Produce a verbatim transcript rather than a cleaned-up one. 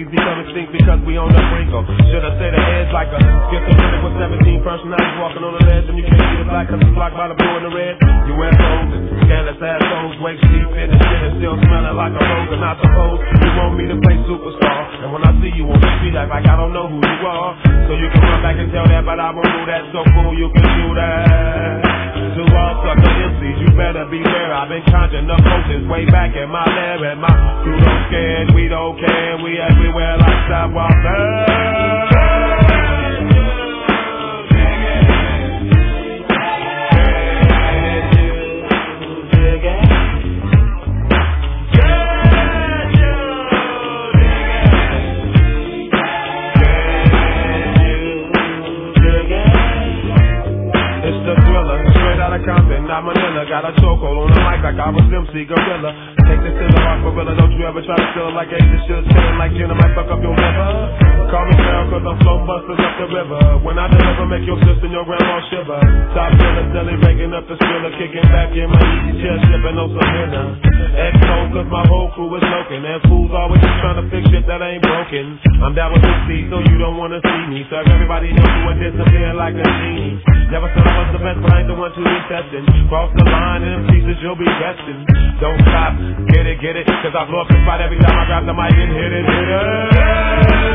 species become extinct because we on the brink of. Should I say the edge like a schizophrenic with seventeen personalities walking on the ledge, and you can't see the black cause it's blocked by the blue and the red. U F Os and scandalous assholes, wake sleep in the shit and still smelling like a rose. And I suppose you want me to play superstar, and when I see you on the street act like I don't know who you are. So you can run back and tell that, but I won't do that. So cool, you can do that. To all sucker M Cs, you better beware. I've been conjuring up potions way back in my lab, and my crew don't scared, we don't care, we everywhere like sidewalk birds. Not Manila, got a chokehold on the mic like I was M C Gorilla. Take this to the heart, gorilla. Don't you ever try to feel like Asia should stand like you, I might fuck up your liver. Call me down cause I'm flow busters up the river. When I deliver, make your sister and your grandma shiver. Top feeling silly, breaking up the spiller, kicking back in my easy chair, sipping on some dinner. X O cause my whole crew is smoking, and fools always just trying to fix shit that ain't broken. I'm down with the C, so you don't wanna see me. So everybody knows you and disappear like a genie. Never said I was the best, but I ain't the one to be testing. Cross the line and them pieces you'll be resting. Don't stop, get it, get it, cause I blow up the spot every time I grab the mic and hit it, hit it.